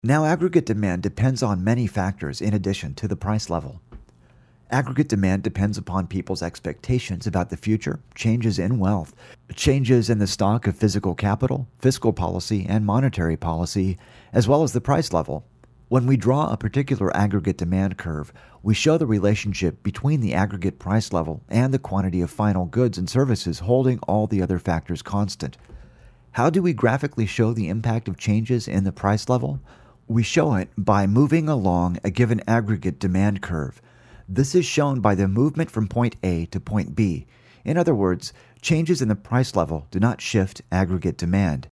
Now, aggregate demand depends on many factors in addition to the price level. Aggregate demand depends upon people's expectations about the future, changes in wealth, changes in the stock of physical capital, fiscal policy, and monetary policy, as well as the price level. When we draw a particular aggregate demand curve, we show the relationship between the aggregate price level and the quantity of final goods and services, holding all the other factors constant. How do we graphically show the impact of changes in the price level? We show it by moving along a given aggregate demand curve. This is shown by the movement from point A to point B. In other words, changes in the price level do not shift aggregate demand.